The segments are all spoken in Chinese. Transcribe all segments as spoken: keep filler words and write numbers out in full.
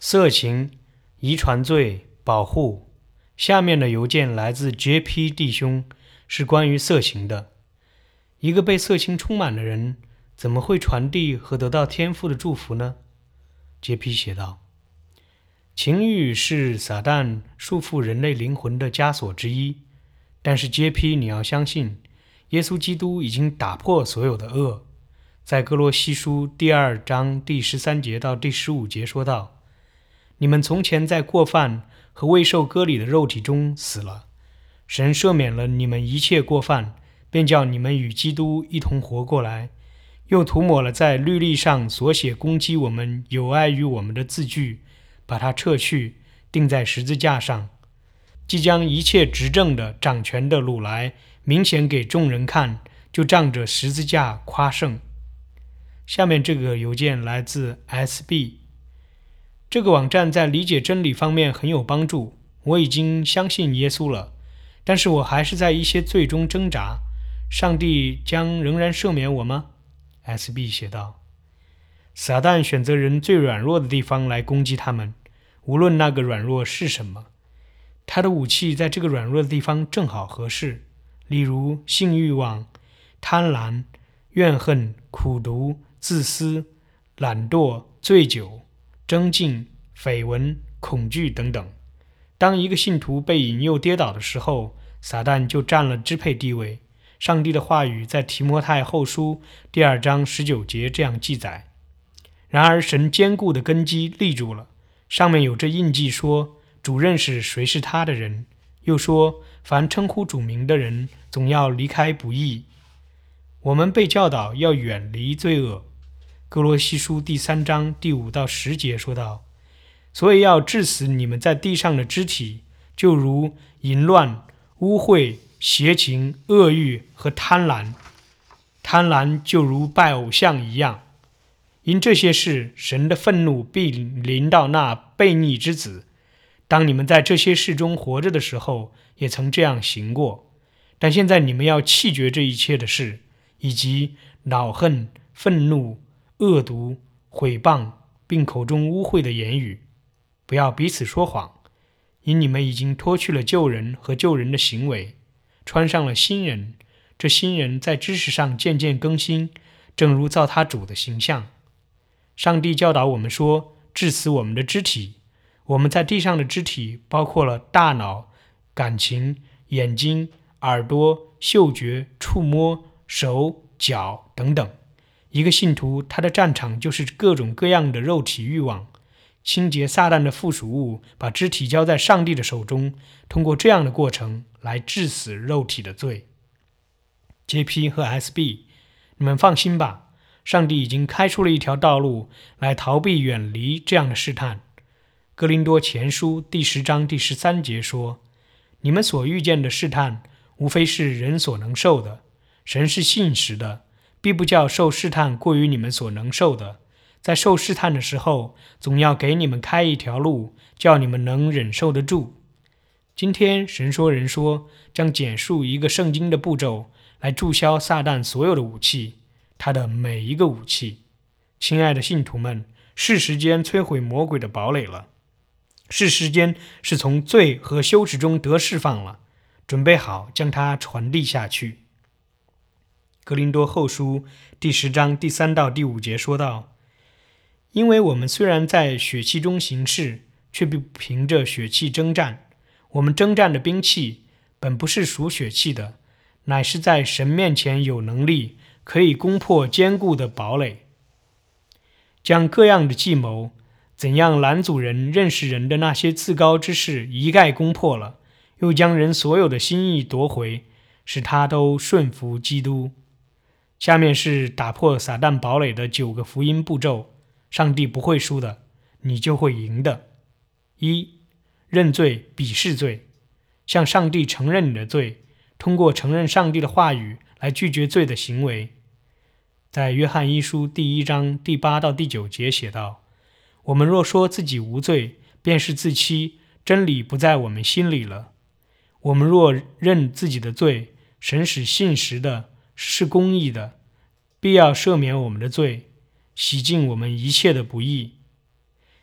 色情、遗传罪、保护。下面的邮件来自 J P 弟兄，是关于色情的。一个被色情充满的人，怎么会传递和得到天父的祝福呢？ J P 写道，情欲是撒旦束缚人类灵魂的枷锁之一，但是 J P 你要相信，耶稣基督已经打破所有的恶。在哥罗西书第二章第十三节到第十五节说道，你们从前在过犯和未受割礼的肉体中死了，神赦免了你们一切过犯，便叫你们与基督一同活过来，又涂抹了在律例上所写攻击我们有碍于我们的字句，把它撤去，钉在十字架上，即将一切执政的掌权的掳来，明显给众人看，就仗着十字架夸胜。下面这个邮件来自 S B， 这个网站在理解真理方面很有帮助，我已经相信耶稣了，但是我还是在一些罪中挣扎，上帝将仍然赦免我吗？ S B 写道，撒旦选择人最软弱的地方来攻击他们，无论那个软弱是什么，他的武器在这个软弱的地方正好合适，例如性欲望、贪婪、怨恨、苦毒、自私、懒惰、醉酒、争竞、绯闻、恐惧等等。当一个信徒被引诱跌倒的时候，撒旦就占了支配地位。上帝的话语在提摩太后书第二章十九节这样记载，然而神坚固的根基立住了，上面有这印记说，主认识谁是他的人，又说凡称呼主名的人总要离开不义。我们被教导要远离罪恶。哥罗西书第三章第五到十节说道，所以要治死你们在地上的肢体，就如淫乱、污秽、邪情、恶欲和贪婪。贪婪就如拜偶像一样。因这些事，神的愤怒必临到那悖逆之子。当你们在这些事中活着的时候，也曾这样行过。但现在你们要弃绝这一切的事，以及恼恨、愤怒、恶毒、毁谤，并口中污秽的言语。不要彼此说谎，因你们已经脱去了旧人和旧人的行为，穿上了新人。这新人在知识上渐渐更新，正如造他主的形象。上帝教导我们说，治死我们的肢体。我们在地上的肢体包括了大脑、感情、眼睛、耳朵、嗅觉、触摸、手、脚等等。一个信徒，他的战场就是各种各样的肉体欲望。清洁撒旦的附属物，把肢体交在上帝的手中，通过这样的过程来治死肉体的罪。 J P 和 S B， 你们放心吧，上帝已经开出了一条道路来逃避远离这样的试探。哥林多前书第十章第十三节说，你们所遇见的试探无非是人所能受的，神是信实的，必不叫受试探过于你们所能受的，在受试探的时候，总要给你们开一条路，叫你们能忍受得住。今天神说人说将简述一个圣经的步骤，来注销撒旦所有的武器，他的每一个武器。亲爱的信徒们，是时间摧毁魔鬼的堡垒了，是时间是从罪和羞耻中得释放了，准备好将它传递下去。哥林多后书第十章第三到第五节说道，因为我们虽然在血气中行事，却不凭着血气征战。我们征战的兵器本不是属血气的，乃是在神面前有能力，可以攻破坚固的堡垒，将各样的计谋，怎样拦阻人认识人的那些自高之事一概攻破了，又将人所有的心意夺回，使他都顺服基督。下面是打破撒旦堡垒的九个福音步骤，上帝不会输的，你就会赢的。一、认罪，鄙视罪，向上帝承认你的罪，通过承认上帝的话语来拒绝罪的行为。在约翰一书第一章第八到第九节写道，我们若说自己无罪，便是自欺，真理不在我们心里了。我们若认自己的罪，神使信实的，是公义的，必要赦免我们的罪，洗净我们一切的不义。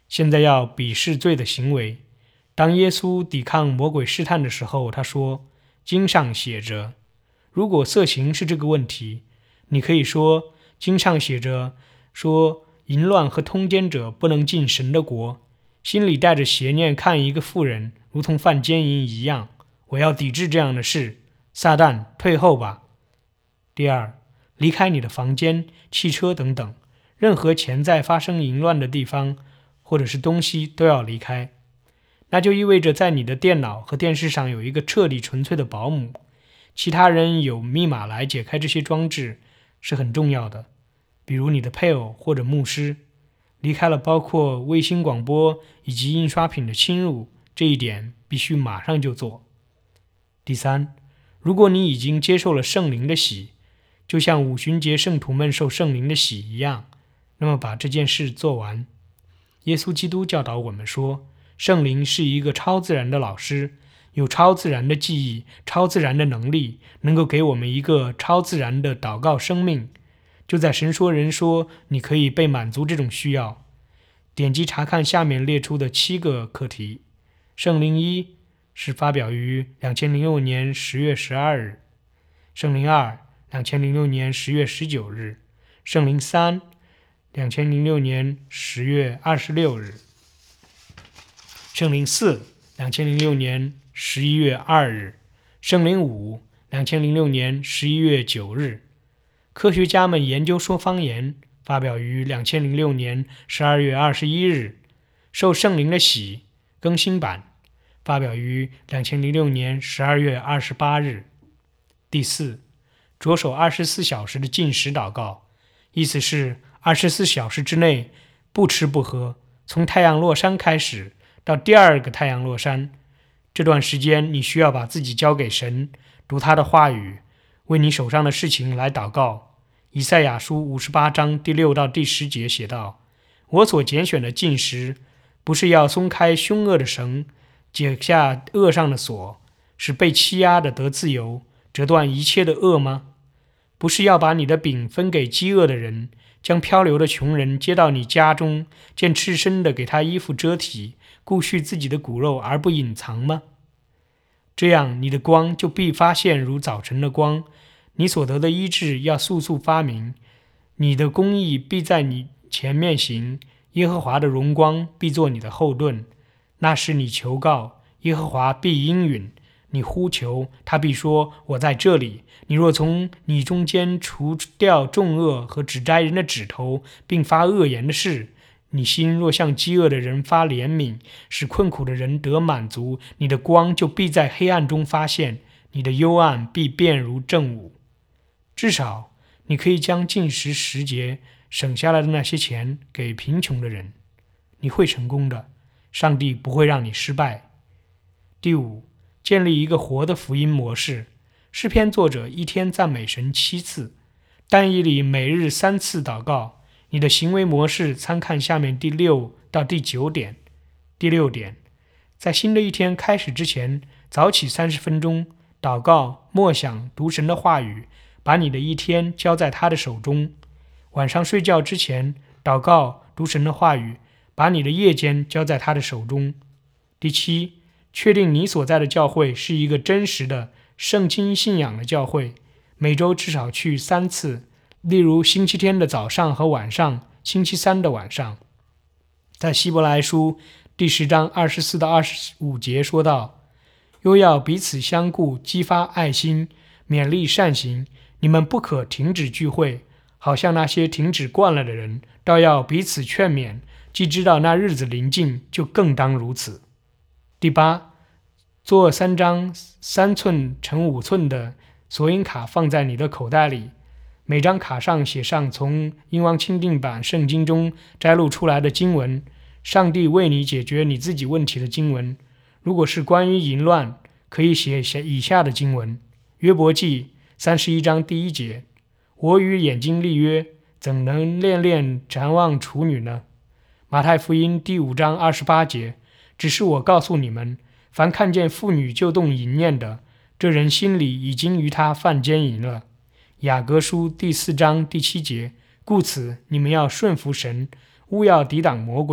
现在要鄙视罪的行为。当耶稣抵抗魔鬼试探的时候，他说，经上写着。如果色情是这个问题，你可以说，经上写着说淫乱和通奸者不能进神的国，心里带着邪念看一个妇人如同犯奸淫一样，我要抵制这样的事，撒旦退后吧。第二，离开你的房间、汽车等等，任何潜在发生淫乱的地方或者是东西都要离开。那就意味着在你的电脑和电视上有一个彻底纯粹的保姆，其他人有密码来解开这些装置是很重要的，比如你的配偶或者牧师。离开了包括卫星广播以及印刷品的侵入，这一点必须马上就做。第三，如果你已经接受了圣灵的洗，就像五旬节圣徒们受圣灵的洗一样，那么把这件事做完。耶稣基督教导我们说，圣灵是一个超自然的老师，有超自然的记忆、超自然的能力，能够给我们一个超自然的祷告生命。就在神说人说，你可以被满足这种需要。点击查看下面列出的七个课题。圣灵一是发表于二零零六年十月十二日，圣灵二二零零六年十月十九日，圣灵三二零零六年十月二十六日，圣灵四二零零六年十一月二日，圣灵五二零零六年十一月九日。科学家们研究说方言发表于二零零六年十二月二十一日，受圣灵的洗更新版发表于二零零六年十二月二十八日。第四，着手二十四小时的禁食祷告，意思是二十四小时之内不吃不喝，从太阳落山开始到第二个太阳落山，这段时间你需要把自己交给神，读他的话语，为你手上的事情来祷告。以赛亚书五十八章第六到第十节写道，我所拣选的禁食，不是要松开凶恶的绳，解下恶上的锁，使被欺压的得自由，折断一切的恶吗？不是要把你的饼分给饥饿的人，将漂流的穷人接到你家中，见赤身的给他衣服遮体，顾恤自己的骨肉而不隐藏吗？这样你的光就必发现如早晨的光，你所得的医治要速速发明，你的公义必在你前面行，耶和华的荣光必作你的后盾。那时你求告，耶和华必应允，你呼求，他必说，我在这里。你若从你中间除掉重恶和指摘人的指头，并发恶言的事，你心若向饥饿的人发怜悯，使困苦的人得满足，你的光就必在黑暗中发现，你的幽暗必变如正午。至少你可以将禁食时节省下来的那些钱给贫穷的人，你会成功的，上帝不会让你失败。第五，建立一个活的福音模式。诗篇作者一天赞美神七次，但以理每日三次祷告。你的行为模式参看下面第六到第九点。第六点，在新的一天开始之前，早起三十分钟，祷告、默想、读神的话语，把你的一天交在他的手中。晚上睡觉之前，祷告、读神的话语，把你的夜间交在他的手中。第七，确定你所在的教会是一个真实的圣经信仰的教会，每周至少去三次，例如星期天的早上和晚上，星期三的晚上。在希伯来书第十章二十四到二十五节说道，又要彼此相顾，激发爱心，勉励善行。你们不可停止聚会，好像那些停止惯了的人，倒要彼此劝勉，既知道那日子临近，就更当如此。第八，做三张三寸乘五寸的索引卡放在你的口袋里，每张卡上写上从英王钦定版圣经中摘录出来的经文，上帝为你解决你自己问题的经文。如果是关于淫乱，可以写以下的经文：约伯记三十一章第一节，我与眼睛立约，怎能恋恋瞻望处女呢？马太福音第五章二十八节，只是我告诉你们，凡看见妇女就动淫念的，这人心里已经与她犯奸淫了。雅各书第四章第七节，故此你们要顺服神，勿要抵挡魔鬼，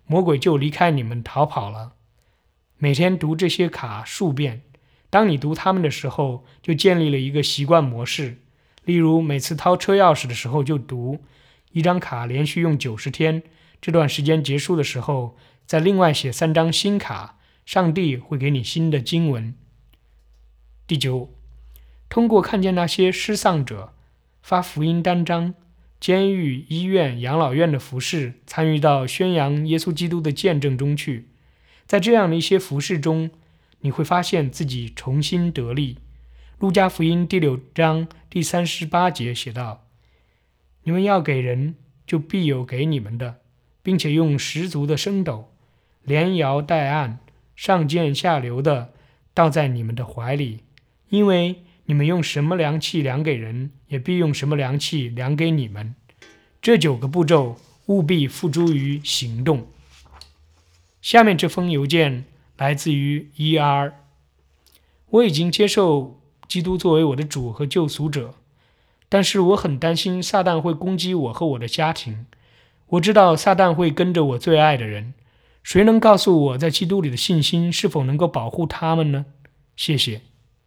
魔鬼就离开你们逃跑了。每天读这些卡数遍，当你读它们的时候，就建立了一个习惯模式。例如，每次掏车钥匙的时候就读一张卡，连续用九十天，这段时间结束的时候，再另外写三张新卡，上帝会给你新的经文。第九，通过看见那些失丧者发福音单张、监狱、医院、养老院的服事，参与到宣扬耶稣基督的见证中去。在这样的一些服事中，你会发现自己重新得力。路加福音第六章第三十八节写道：你们要给人，就必有给你们的，并且用十足的升斗，连摇带按，上尖下流的倒在你们的怀里，因为你们用什么量器量给人，也必用什么量器量给你们。这九个步骤务必付诸于行动。下面这封邮件来自于 E R。 我已经接受基督作为我的主和救赎者，但是我很担心撒旦会攻击我和我的家庭。我知道撒旦会跟着我最爱的人，谁能告诉我在基督里的信心是否能够保护他们呢？谢谢。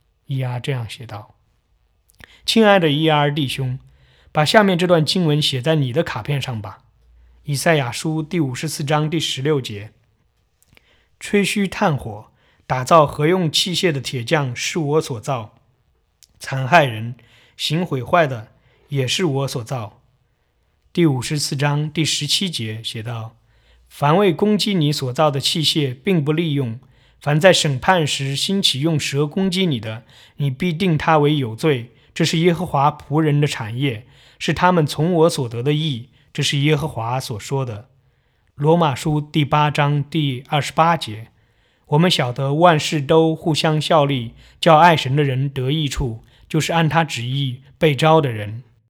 E R 这样写道：亲爱的 E R 弟兄，把下面这段经文写在你的卡片上吧。以赛亚书第五十四章第十六节：吹嘘炭火，打造合用器械的铁匠是我所造，残害人、行毁坏的也是我所造。第五十四章第十七节写道：凡为攻击你所造的器械并不利用，凡在审判时兴起用蛇攻击你的，你必定他为有罪。这是耶和华仆人的产业，是他们从我所得的义，这是耶和华所说的。罗马书第八章第二十八节：我们晓得万事都互相效力，叫爱神的人得益处，就是按他旨意被招的人。